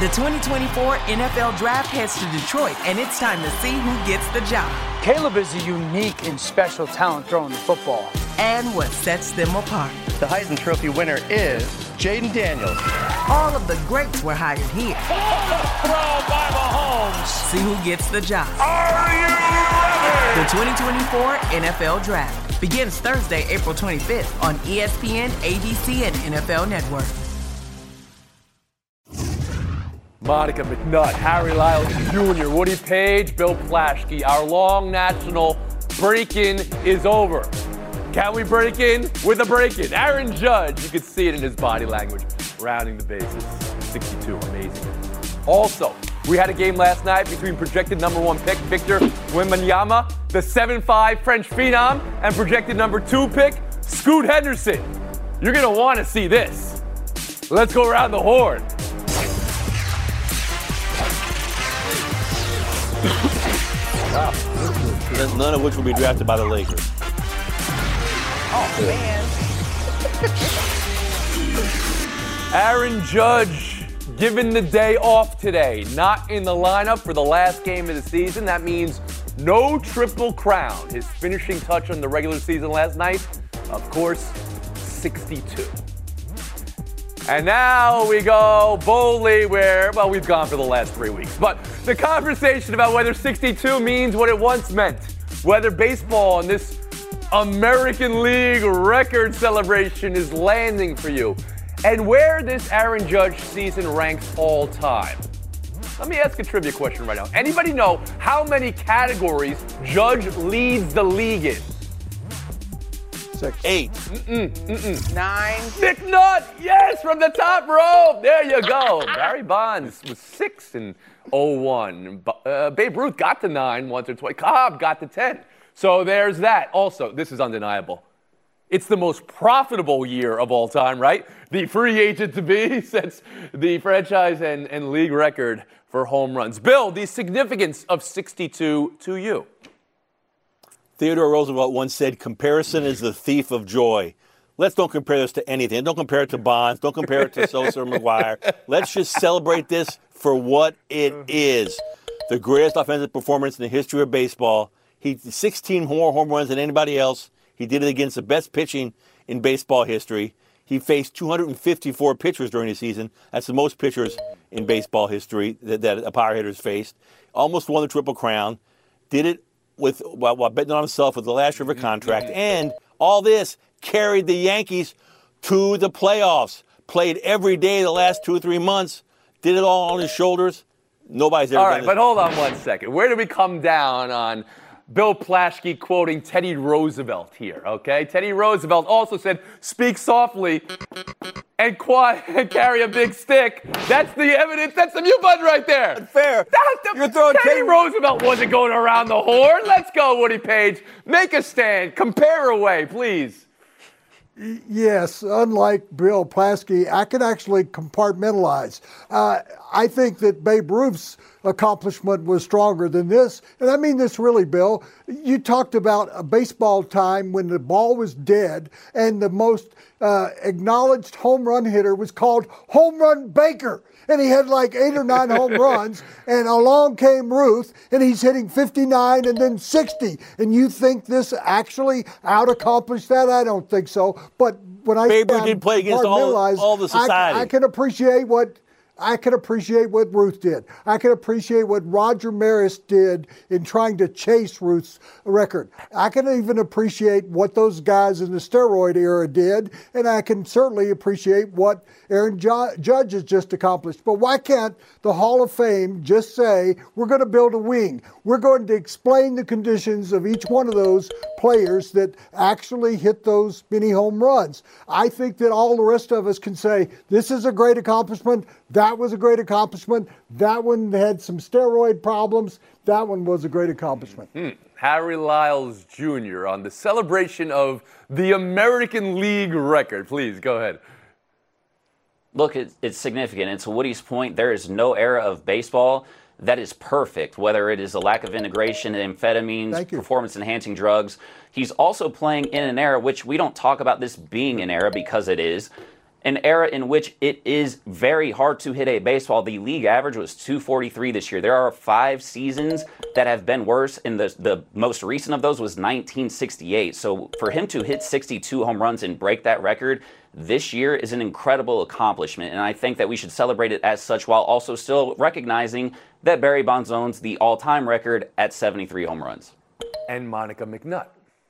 The 2024 NFL Draft heads to Detroit, and it's time to see who gets the job. Caleb is a unique and special talent throwing the football. And what sets them apart. The Heisman Trophy winner is Jaden Daniels. All of the greats were hired here. Throw by Mahomes. See who gets the job. Are you ready? The 2024 NFL Draft begins Thursday, April 25th on ESPN, ABC, and NFL Network. Monica McNutt, Harry Lyles Jr., Woody Page, Bill Plaschke. Our long national break-in is over. Can we break in with a break-in? Aaron Judge, you could see it in his body language, rounding the bases. 62, amazing. Also, we had a game last night between projected number 1 pick Victor Wembanyama, the 7'5" French phenom, and projected number 2 pick Scoot Henderson. You're going to want to see this. Let's go around the horn. Wow. None of which will be drafted by the Lakers. Oh, man. Aaron Judge given the day off today. Not in the lineup for the last game of the season. That means no Triple Crown. His finishing touch on the regular season last night, of course, 62. And now we go boldly where, well, we've gone for the last 3 weeks. But the conversation about whether 62 means what it once meant, whether baseball and this American League record celebration is landing for you, and where this Aaron Judge season ranks all time. Let me ask a trivia question right now. Anybody know how many categories Judge leads the league in? 6. 8. 9. McNutt, yes, from the top rope. There you go. Barry Bonds was 6 in 01. Babe Ruth got to 9 once or twice. Cobb got to 10. So there's that. Also, this is undeniable. It's the most profitable year of all time, right? The free agent to be sets the franchise and league record for home runs. Bill, the significance of 62 to you. Theodore Roosevelt once said, comparison is the thief of joy. Let's don't compare this to anything. Don't compare it to Bonds. Don't compare it to Sosa or McGuire. Let's just celebrate this for what it is. The greatest offensive performance in the history of baseball. He 16 more home runs than anybody else. He did it against the best pitching in baseball history. He faced 254 pitchers during the season. That's the most pitchers in baseball history that a power hitter's faced. Almost won the Triple Crown. Did it while betting on himself with the last year of a contract. And all this carried the Yankees to the playoffs. Played every day the last 2 or 3 months. Did it all on his shoulders. Nobody's ever done it. All right, but hold on one second. Where do we come down on Bill Plaschke quoting Teddy Roosevelt here, okay? Teddy Roosevelt also said, speak softly and quiet and carry a big stick. That's the evidence. That's the mute button right there. Fair. You're throwing Teddy Roosevelt wasn't going around the horn. Let's go, Woody Page. Make a stand. Compare away, please. Yes, unlike Bill Plaschke, I can actually compartmentalize. I think that Babe Ruth's accomplishment was stronger than this. And I mean this really, Bill. You talked about a baseball time when the ball was dead and the most acknowledged home run hitter was called Home Run Baker. And he had like 8 or 9 home runs, and along came Ruth, and he's hitting 59 and then 60. And you think this actually out-accomplished that? I don't think so. But when I Babe Ruth did play against all the society. I can appreciate what Ruth did. I can appreciate what Roger Maris did in trying to chase Ruth's record. I can even appreciate what those guys in the steroid era did, and I can certainly appreciate what Aaron Judge has just accomplished. But why can't the Hall of Fame just say, we're going to build a wing? We're going to explain the conditions of each one of those players that actually hit those many home runs. I think that all the rest of us can say, this is a great accomplishment. That was a great accomplishment. That one had some steroid problems. That one was a great accomplishment. Harry Lyles Jr. on the celebration of the American League record. Please, go ahead. Look, it's significant. And to Woody's point, there is no era of baseball that is perfect, whether it is a lack of integration, amphetamines, performance-enhancing drugs. He's also playing in an era which we don't talk about this being an era because it is. an era in which it is very hard to hit a baseball. The league average was 243 this year. There are 5 seasons that have been worse, and the most recent of those was 1968. So for him to hit 62 home runs and break that record this year is an incredible accomplishment, and I think that we should celebrate it as such while also still recognizing that Barry Bonds owns the all-time record at 73 home runs. And Monica McNutt.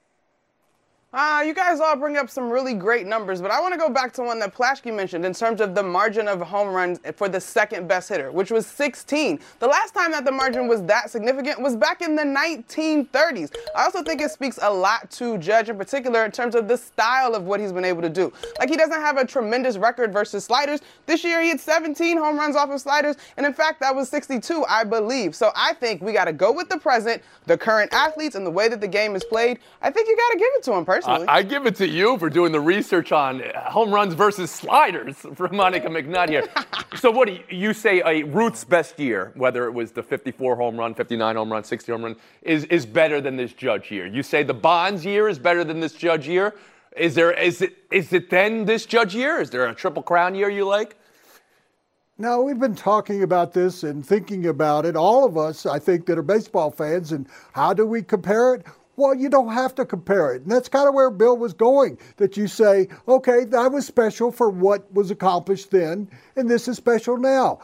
You guys all bring up some really great numbers, but I want to go back to one that Plaschke mentioned in terms of the margin of home runs for the second best hitter, which was 16. The last time that the margin was that significant was back in the 1930s. I also think it speaks a lot to Judge in particular in terms of the style of what he's been able to do. Like, he doesn't have a tremendous record versus sliders. This year he had 17 home runs off of sliders, and in fact that was 62, I believe. So I think we got to go with the present, the current athletes, and the way that the game is played. I think you got to give it to him personally. I give it to you for doing the research on home runs versus sliders from Monica McNutt here. So what do you say Ruth's best year, whether it was the 54 home run, 59 home run, 60 home run, is better than this Judge year? You say the Bonds year is better than this Judge year? Is it then this Judge year? Is there a Triple Crown year you like? No, we've been talking about this and thinking about it, all of us, I think, that are baseball fans, and how do we compare it? Well, you don't have to compare it. And that's kind of where Bill was going, that you say, okay, that was special for what was accomplished then, and this is special now.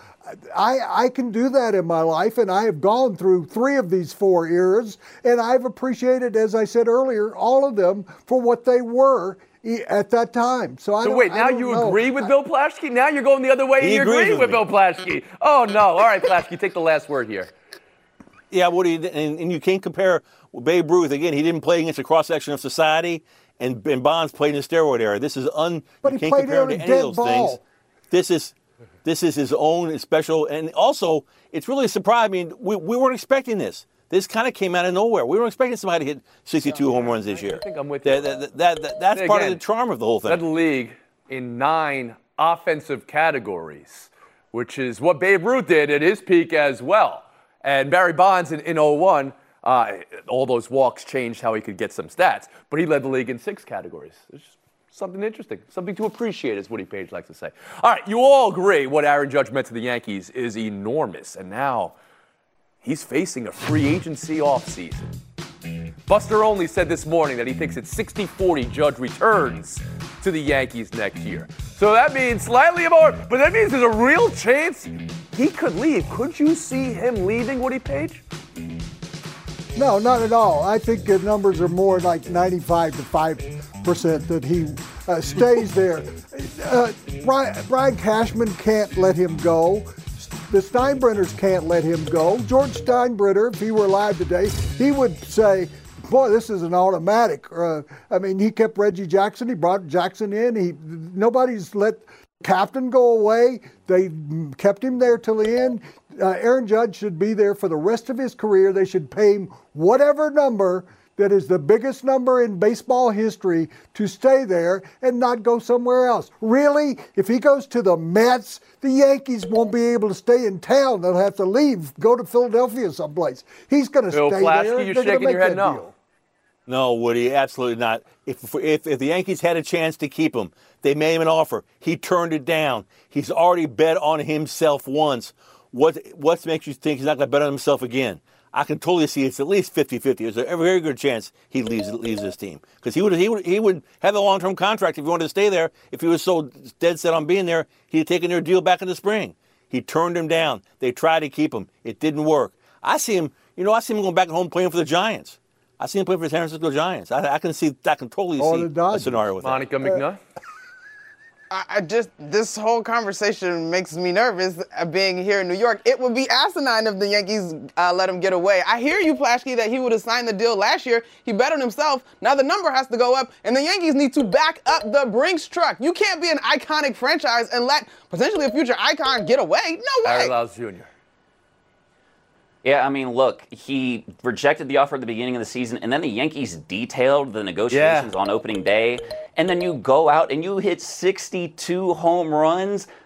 I can do that in my life, and I have gone through 3 of these 4 eras, and I've appreciated, as I said earlier, all of them for what they were at that time. So wait, now you agree with Bill Plaschke? Now you're going the other way and you agree with Bill Plaschke. Oh, no. All right, Plaschke, take the last word here. Yeah, and you can't compare Babe Ruth. Again, he didn't play against a cross-section of society, and Bonds played in the steroid era. This is But you he can't played compare him to in a any of dead those ball. things. This is his own special, and also it's really a surprise. I mean, we weren't expecting this. This kind of came out of nowhere. We weren't expecting somebody to hit 62 home runs this year. I think I'm with you. That's part of the charm of the whole thing. Led the league in 9 offensive categories, which is what Babe Ruth did at his peak as well. And Barry Bonds in 01, all those walks changed how he could get some stats. But he led the league in 6 categories. It's just something interesting, something to appreciate, as Woody Page likes to say. All right, you all agree what Aaron Judge meant to the Yankees is enormous. And now he's facing a free agency offseason. Buster Olney said this morning that he thinks it's 60-40 Judge returns to the Yankees next year. So that means slightly more, but that means there's a real chance he could leave. Could you see him leaving, Woody Page? No, not at all. I think the numbers are more like 95 to 5% that he stays there. Brian Cashman can't let him go. The Steinbrenners can't let him go. George Steinbrenner, if he were alive today, he would say, boy, this is an automatic. I mean, he kept Reggie Jackson. He brought Jackson in. Nobody's let captain go away. They kept him there till the end. Aaron Judge should be there for the rest of his career. They should pay him whatever number that is the biggest number in baseball history to stay there and not go somewhere else. Really, if he goes to the Mets, the Yankees won't be able to stay in town. They'll have to leave, go to Philadelphia someplace. He's going to stay there. Bill Plaschke, you're shaking your head no. Deal. No, Woody, absolutely not. If the Yankees had a chance to keep him, they made him an offer. He turned it down. He's already bet on himself once. What makes you think he's not going to bet on himself again? I can totally see it's at least 50-50. There's a very good chance he leaves this team because he would have a long-term contract if he wanted to stay there. If he was so dead set on being there, he'd have taken their deal back in the spring. He turned him down. They tried to keep him. It didn't work. I see him going back home playing for the Giants. I see him playing for the San Francisco Giants. I can totally see a scenario with Monica McNutt. This whole conversation makes me nervous being here in New York. It would be asinine if the Yankees let him get away. I hear you, Plaschke, that he would have signed the deal last year. He bet on himself. Now the number has to go up, and the Yankees need to back up the Brinks truck. You can't be an iconic franchise and let potentially a future icon get away. No way. Larry Lyles Jr. Yeah, I mean, look, he rejected the offer at the beginning of the season, and then the Yankees detailed the negotiations on opening day, and then you go out and you hit 62 home runs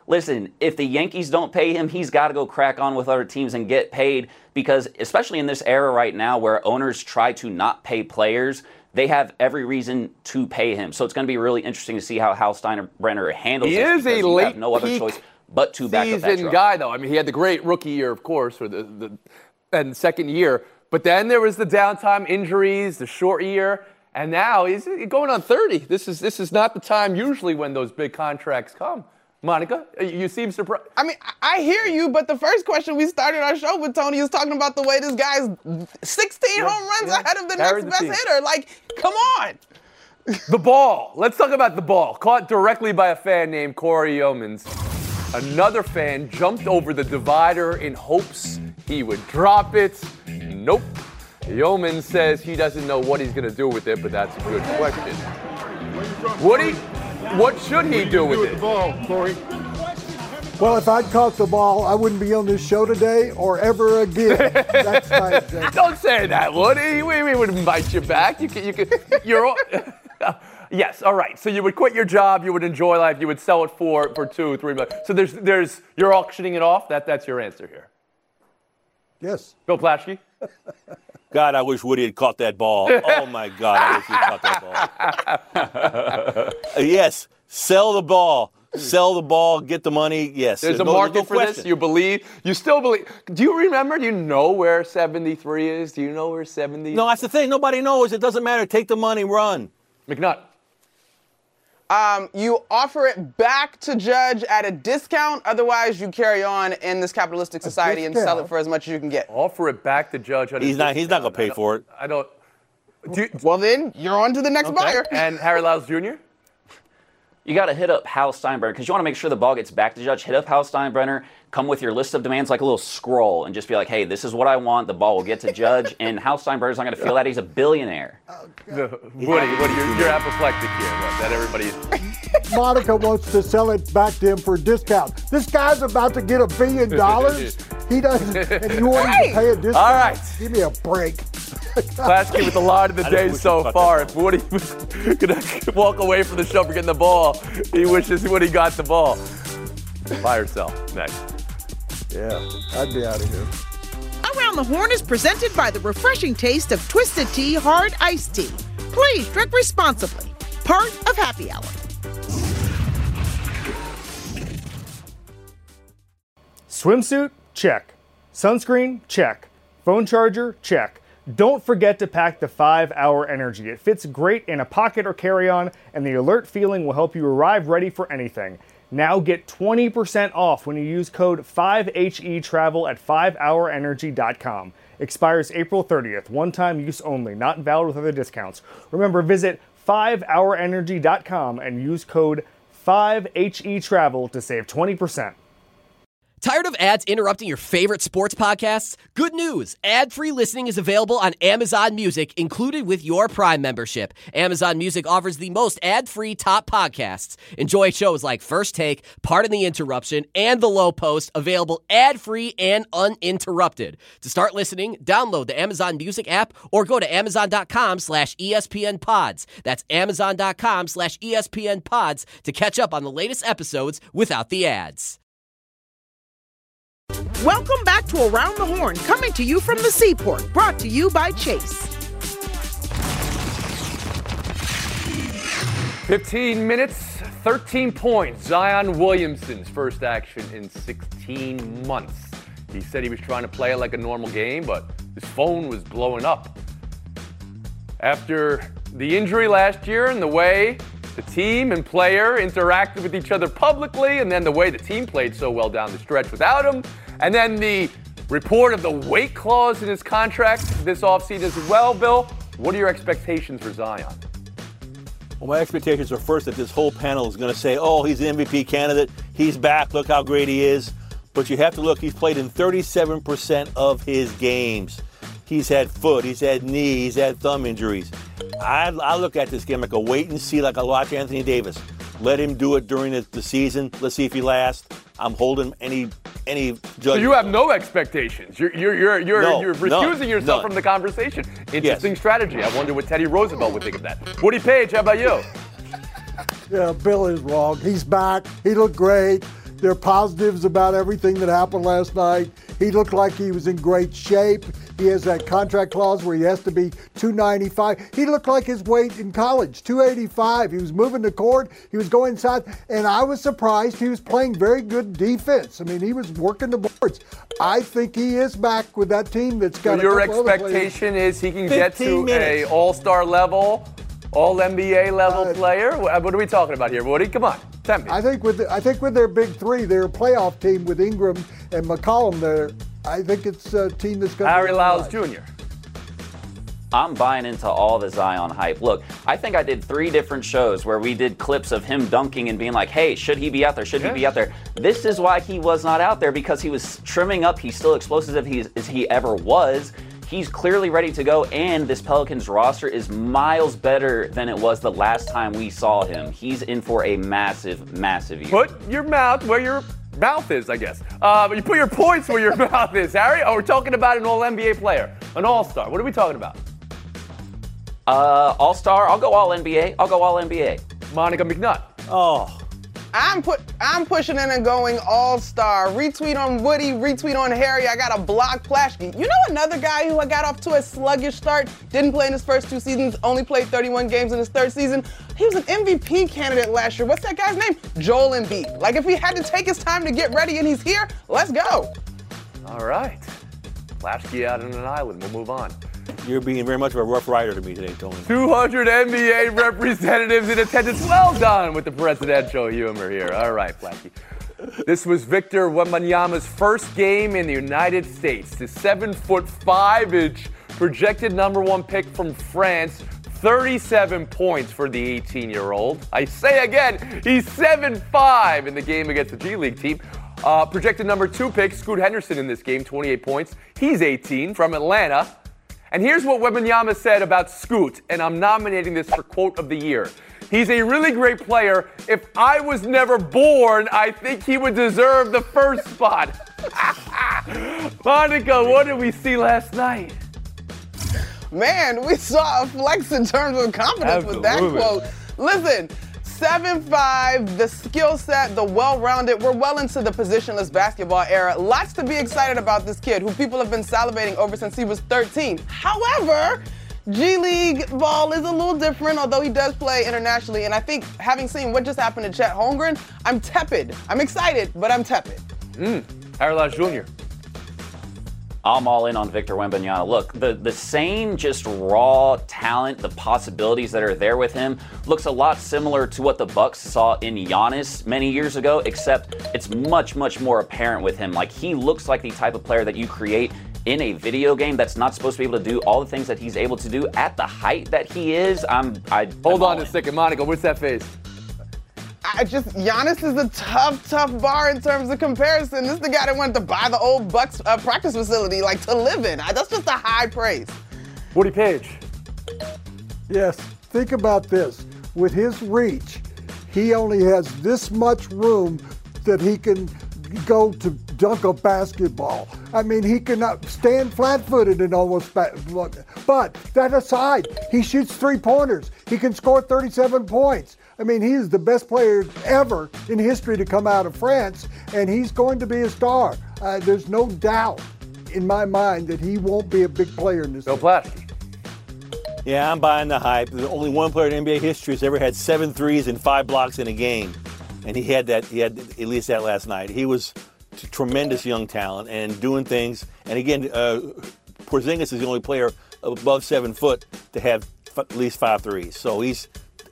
listen, if the Yankees don't pay him, he's got to go crack on with other teams and get paid, because especially in this era right now where owners try to not pay players, they have every reason to pay him. So it's going to be really interesting to see how Hal Steinbrenner handles this. He is a late have no other choice but to back up that season truck. guy, though. I mean, he had the great rookie year, of course, or and second year. But then there was the downtime, injuries, the short year, and now he's going on 30. This is not the time usually when those big contracts come. Monica, you seem surprised. I mean, I hear you, but the first question we started our show with, Tony, is talking about the way this guy's 16 home runs ahead of the next best hitter. Like, come on. The ball. Let's talk about the ball. Caught directly by a fan named Corey Yeomans. Another fan jumped over the divider in hopes he would drop it. Nope. Yeomans says he doesn't know what he's going to do with it, but that's a good question. Woody, what should he do with the ball, Corey? Well, if I'd caught the ball, I wouldn't be on this show today or ever again. That's my example. Don't say that, Woody. We would invite you back. You're all, yes, all right. So you would quit your job, you would enjoy life, you would sell it for $2, $3 million. So you're auctioning it off. That's your answer here. Yes. Bill Plaschke? God, I wish Woody had caught that ball. Oh, my God, I wish he had caught that ball. Yes, sell the ball. Sell the ball, get the money, yes. There's a market for this, you still believe. Do you remember, do you know where 73 is? Do you know where 70 is? No, that's the thing. Nobody knows. It doesn't matter. Take the money, run. McNutt. You offer it back to Judge at a discount. Otherwise, you carry on in this capitalistic society and sell it for as much as you can get. Offer it back to Judge at a discount. He's not going to pay for it. I don't. Well, then, you're on to the next buyer. And Harry Lyles Jr.? You got to hit up Hal Steinbrenner because you want to make sure the ball gets back to Judge. Hit up Hal Steinbrenner, come with your list of demands like a little scroll, and just be like, hey, this is what I want. The ball will get to Judge, and Hal Steinbrenner's not going to feel that. He's a billionaire. Woody, you're apoplectic here. That everybody. Monica wants to sell it back to him for a discount. This guy's about to get $1 billion. He doesn't, and you want him to pay a discount? All right. Give me a break. Plaschke with the line of the day so far. If Woody was going to walk away from the show for getting the ball, he wishes Woody got the ball. Buy or sell. Next. Yeah, I'd be out of here. Around the Horn is presented by the refreshing taste of Twisted Tea Hard Iced Tea. Please drink responsibly. Part of Happy Hour. Swimsuit? Check. Sunscreen? Check. Phone charger? Check. Don't forget to pack the 5-Hour Energy. It fits great in a pocket or carry-on, and the alert feeling will help you arrive ready for anything. Now get 20% off when you use code 5HETRAVEL at 5hourenergy.com. Expires April 30th. One-time use only. Not valid with other discounts. Remember, visit 5hourenergy.com and use code 5HETRAVEL to save 20%. Tired of ads interrupting your favorite sports podcasts? Good news! Ad-free listening is available on Amazon Music, included with your Prime membership. Amazon Music offers the most ad-free top podcasts. Enjoy shows like First Take, Pardon the Interruption, and The Low Post, available ad-free and uninterrupted. To start listening, download the Amazon Music app or go to amazon.com/ESPNpods. That's amazon.com/ESPNpods to catch up on the latest episodes without the ads. Welcome back to Around the Horn, coming to you from the Seaport, brought to you by Chase. 15 minutes, 13 points. Zion Williamson's first action in 16 months. He said he was trying to play it like a normal game, but his phone was blowing up. After the injury last year and the way the team and player interacted with each other publicly, and then the way the team played so well down the stretch without him, and then the report of the weight clause in his contract this offseason as well. Bill, what are your expectations for Zion? Well, my expectations are first that this whole panel is going to say, oh, he's an MVP candidate, he's back, look how great he is. But you have to look, he's played in 37% of his games. He's had foot, he's had knee, he's had thumb injuries. I look at this game like a wait and see, like I watch Anthony Davis. Let him do it during the season. Let's see if he lasts. I'm holding any judgment. So you have no expectations. You're recusing yourself from the conversation. Interesting strategy. I wonder what Teddy Roosevelt would think of that. Woody Page, how about you? Yeah, Bill is wrong. He's back. He looked great. There are positives about everything that happened last night. He looked like he was in great shape. He has that contract clause where he has to be 295. He looked like his weight in college, 285. He was moving the court. He was going inside. And I was surprised he was playing very good defense. I mean, he was working the boards. I think he is back with that team that's got your expectation is he can get to a all-star level, all-NBA level player? What are we talking about here, Woody? Come on, tell me. I think with their big three, they're a playoff team with Ingram and McCollum there. I think it's a team that's going to Harry Lyles Jr. I'm buying into all the Zion hype. Look, I think I did 3 different shows where we did clips of him dunking and being like, hey, should he be out there? Should he be out there? This is why he was not out there, because he was trimming up. He's still explosive as he ever was. He's clearly ready to go, and this Pelicans roster is miles better than it was the last time we saw him. He's in for a massive, massive year. Put your mouth where your mouth is, I guess. You put your points where your mouth is, Harry. Oh, we're talking about an all-NBA player, an all-star. What are we talking about? All-star. I'll go all-NBA. Monica McNutt. Oh. I'm pushing in and going all-star. Retweet on Woody, retweet on Harry. I got a block Plashke. You know another guy who got off to a sluggish start, didn't play in his first 2 seasons, only played 31 games in his 3rd season? He was an MVP candidate last year. What's that guy's name? Joel Embiid. Like, if he had to take his time to get ready and he's here, let's go. All right. Plashke out on an island. We'll move on. You're being very much of a rough rider to me today, Tony. 200 NBA representatives in attendance. Well done with the presidential humor here. All right, Plashke. This was Victor Wembanyama's first game in the United States. The 7'5" projected #1 pick from France. 37 points for the 18-year-old. I say again, he's 7'5" in the game against the G League team. Projected #2 pick, Scoot Henderson in this game, 28 points. He's 18 from Atlanta. And here's what Wembanyama said about Scoot, and I'm nominating this for Quote of the Year. He's a really great player. If I was never born, I think he would deserve the first spot. Monica, what did we see last night? Man, we saw a flex in terms of confidence with that quote. Listen, 7'5", the skill set, the well-rounded. We're well into the positionless basketball era. Lots to be excited about this kid who people have been salivating over since he was 13. However, G League ball is a little different, although he does play internationally. And I think having seen what just happened to Chet Holmgren, I'm tepid. I'm excited, but I'm tepid. Harry Lyles Jr. I'm all in on Victor Wembanyama. Look, the same just raw talent, the possibilities that are there with him, looks a lot similar to what the Bucks saw in Giannis many years ago, except it's much, much more apparent with him. Like, he looks like the type of player that you create in a video game that's not supposed to be able to do all the things that he's able to do at the height that he is. Hold on a second, Monica. What's that face? Giannis is a tough bar in terms of comparison. This is the guy that wanted to buy the old Bucks practice facility, like, to live in. That's just a high praise. Woody Page. Yes, think about this. With his reach, he only has this much room that he can go to dunk a basketball. I mean, he cannot stand flat-footed and almost but that aside, he shoots 3-pointers. He can score 37 points. I mean, he is the best player ever in history to come out of France, and he's going to be a star. There's no doubt in my mind that he won't be a big player in this. Bill Plashke. Yeah, I'm buying the hype. There's only one player in NBA history who's ever had 7 threes and 5 blocks in a game, and he had at least that last night. He was tremendous young talent and doing things. And again, Porzingis is the only player above 7 foot to have at least 5 threes. So he'll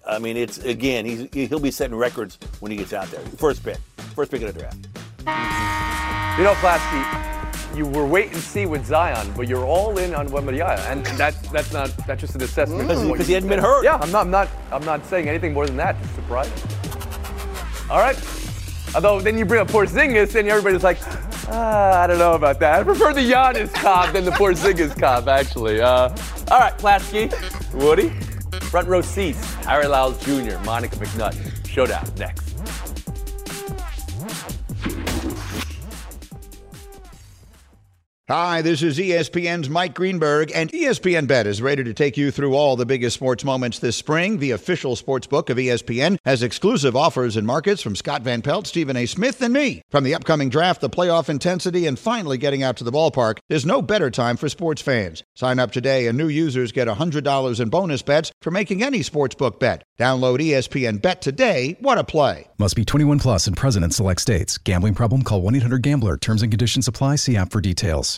be setting records when he gets out there. First pick of the draft. You know, Plashke, you were wait and see with Zion, but you're all in on Wembanyama, and that's just an assessment because he hadn't been hurt. Yeah, I'm not saying anything more than that. Just surprising. All right. Although then you bring up Porzingis, and everybody's like, I don't know about that. I prefer the Giannis comp than the Porzingis comp, actually. All right, Plashke, Woody, front row seats. Harry Lyles Jr., Monica McNutt. Showdown next. Hi, this is ESPN's Mike Greenberg, and ESPN Bet is ready to take you through all the biggest sports moments this spring. The official sports book of ESPN has exclusive offers and markets from Scott Van Pelt, Stephen A. Smith, and me. From the upcoming draft, the playoff intensity, and finally getting out to the ballpark, there's no better time for sports fans. Sign up today, and new users get $100 in bonus bets for making any sportsbook bet. Download ESPN Bet today. What a play. Must be 21 plus and present in select states. Gambling problem? Call 1-800-GAMBLER. Terms and conditions apply. See app for details.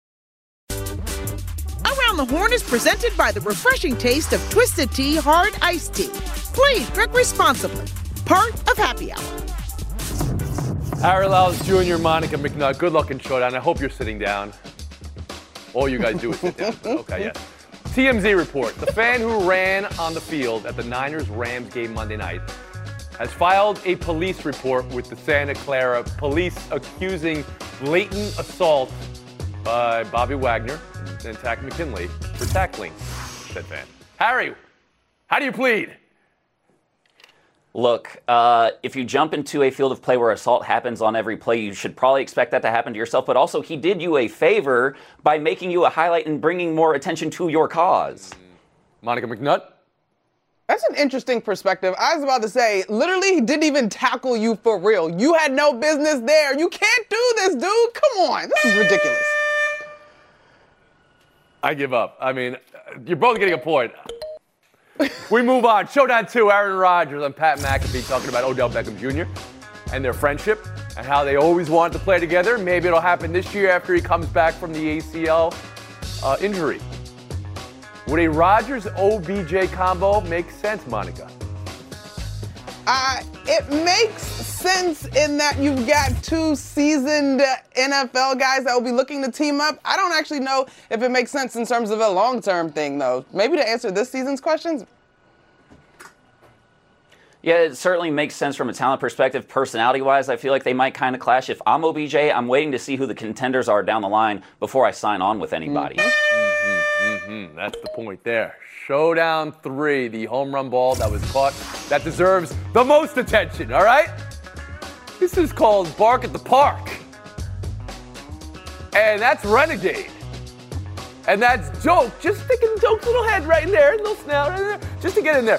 Around the Horn is presented by the refreshing taste of Twisted Tea Hard Iced Tea. Please drink responsibly. Part of Happy Hour. Harry Lyles Jr., Monica McNutt, good luck in Showdown. I hope you're sitting down. All you guys do is sit down. Okay, yeah. TMZ report. The fan who ran on the field at the Niners-Rams game Monday night has filed a police report with the Santa Clara police accusing blatant assault by Bobby Wagner and Takk McKinley for tackling said fan. Harry, how do you plead? Look, if you jump into a field of play where assault happens on every play, you should probably expect that to happen to yourself. But also, he did you a favor by making you a highlight and bringing more attention to your cause. Monica McNutt? That's an interesting perspective. I was about to say, literally, he didn't even tackle you for real. You had no business there. You can't do this, dude. Come on. This is ridiculous. I give up. I mean, you're both getting a point. We move on. Showdown 2, Aaron Rodgers and Pat McAfee talking about Odell Beckham Jr. and their friendship and how they always wanted to play together. Maybe it'll happen this year after he comes back from the ACL injury. Would a Rodgers-OBJ combo make sense, Monica? It makes sense in that you've got two seasoned NFL guys that will be looking to team up. I don't actually know if it makes sense in terms of a long-term thing, though. Maybe to answer this season's questions? Yeah, it certainly makes sense from a talent perspective. Personality-wise, I feel like they might kind of clash. If I'm OBJ, I'm waiting to see who the contenders are down the line before I sign on with anybody. That's the point there. Showdown 3, the home run ball that was caught that deserves the most attention, all right? This is called Bark at the Park. And that's Renegade. And that's Doak, just sticking Doak's little head right in there, little snout right in there, just to get in there.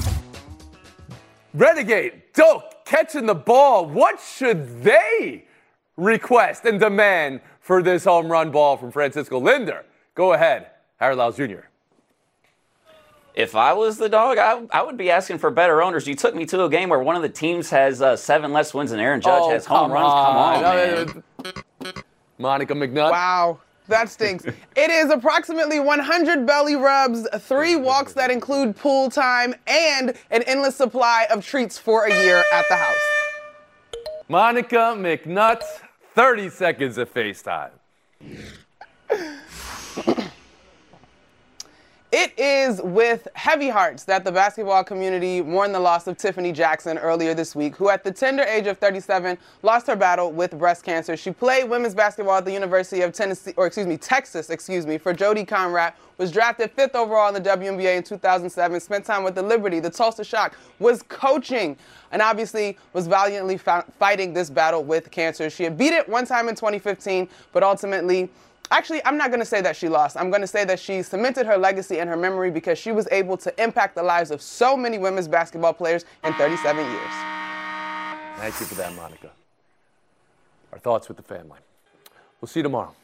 Renegade, Doak, catching the ball. What should they request and demand for this home run ball from Francisco Linder? Go ahead, Harry Lyles Jr. If I was the dog, I would be asking for better owners. You took me to a game where one of the teams has 7 less wins than Aaron Judge has home runs. Come on, man. Monica McNutt. Wow, that stinks. It is approximately 100 belly rubs, 3 walks that include pool time, and an endless supply of treats for a year at the house. Monica McNutt, 30 seconds of FaceTime. It is with heavy hearts that the basketball community mourned the loss of Tiffany Jackson earlier this week, who at the tender age of 37 lost her battle with breast cancer. She played women's basketball at the University of Texas, for Jody Conrad, was drafted 5th overall in the WNBA in 2007, spent time with the Liberty, the Tulsa Shock, was coaching, and obviously was valiantly fighting this battle with cancer. She had beat it one time in 2015, but ultimately, actually, I'm not going to say that she lost. I'm going to say that she cemented her legacy and her memory because she was able to impact the lives of so many women's basketball players in 37 years. Thank you for that, Monica. Our thoughts with the family. We'll see you tomorrow.